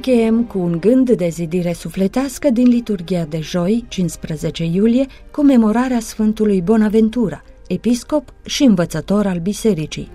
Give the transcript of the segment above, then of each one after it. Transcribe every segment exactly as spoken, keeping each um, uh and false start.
Încheiem cu un gând de zidire sufletească din liturghia de joi, cincisprezece iulie, comemorarea Sfântului Bonaventura, episcop și învățător al bisericii.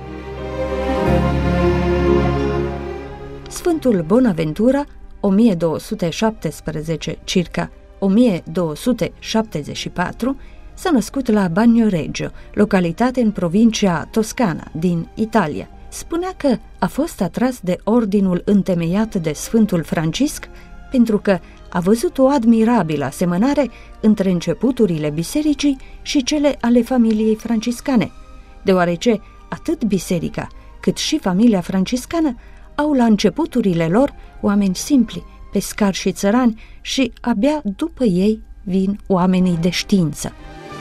Sfântul Bonaventura, o mie două sute șaptesprezece circa o mie două sute șaptezeci și patru, s-a născut la Bagnoregio, localitate în provincia Toscana, din Italia. Spunea că a fost atras de ordinul întemeiat de Sfântul Francisc pentru că a văzut o admirabilă asemănare între începuturile bisericii și cele ale familiei franciscane, deoarece atât biserica cât și familia franciscană au la începuturile lor oameni simpli, pescari și țărani și abia după ei vin oamenii de știință.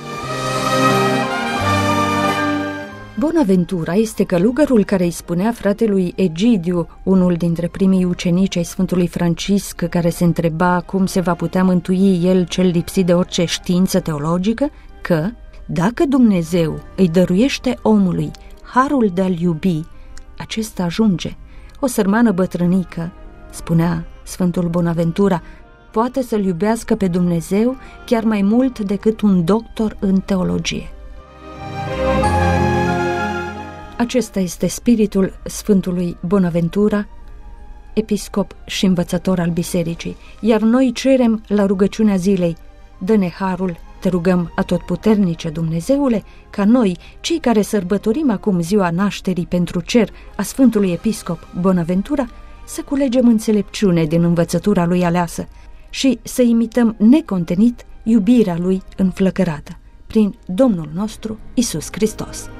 Bonaventura este călugărul care îi spunea fratelui Egidiu, unul dintre primii ucenici ai Sfântului Francisc, care se întreba cum se va putea mântui el cel lipsit de orice știință teologică, că, dacă Dumnezeu îi dăruiește omului harul de a-l iubi, acesta ajunge. O sărmană bătrânică, spunea Sfântul Bonaventura, poate să-l iubească pe Dumnezeu chiar mai mult decât un doctor în teologie. Acesta este spiritul Sfântului Bonaventura, episcop și învățător al bisericii, iar noi cerem la rugăciunea zilei: dă-ne harul, te rugăm, atotputernice Dumnezeule, ca noi, cei care sărbătorim acum ziua nașterii pentru cer a Sfântului Episcop Bonaventura, să culegem înțelepciune din învățătura lui aleasă și să imităm necontenit iubirea lui înflăcărată prin Domnul nostru Iisus Hristos.